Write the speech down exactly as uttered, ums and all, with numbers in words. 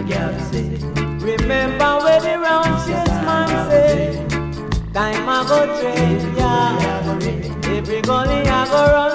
Remember where the round six man say, time I go trade, yeah. Every gully I go run.